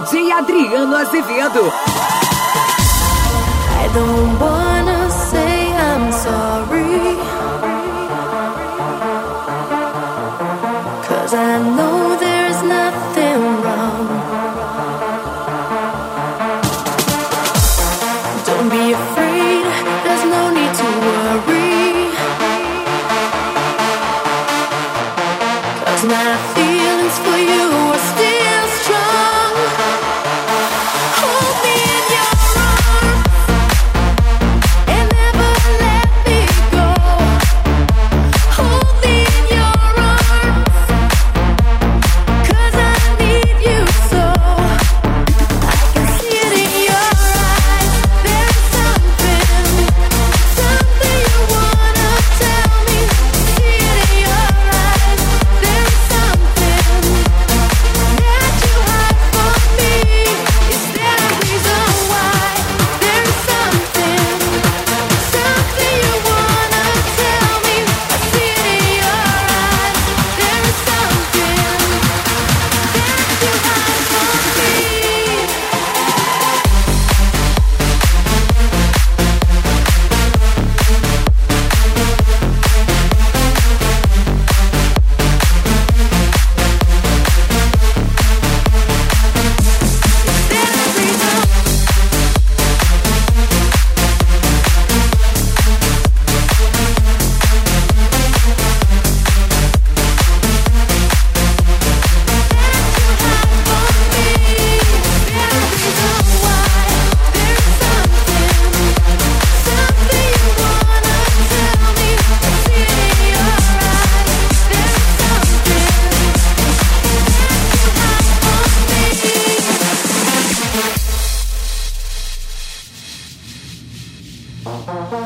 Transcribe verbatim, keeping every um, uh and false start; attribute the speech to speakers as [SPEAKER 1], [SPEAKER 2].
[SPEAKER 1] D J Adriano Azevedo.
[SPEAKER 2] I don't wanna say I'm sorry, 'cause I know there's nothing wrong. Don't be afraid, there's no need to worry, 'cause my feelings for you are still strong. Hold me in your arms and never let me go. Hold me in your arms, 'cause I need you so. I can see it in your eyes. There's something, something you wanna tell me. See it in your eyes. There's something that you hide from me. Is there a reason why? There's something, something you wanna tell me. I see it in your eyes. There's something that you hide from me. Something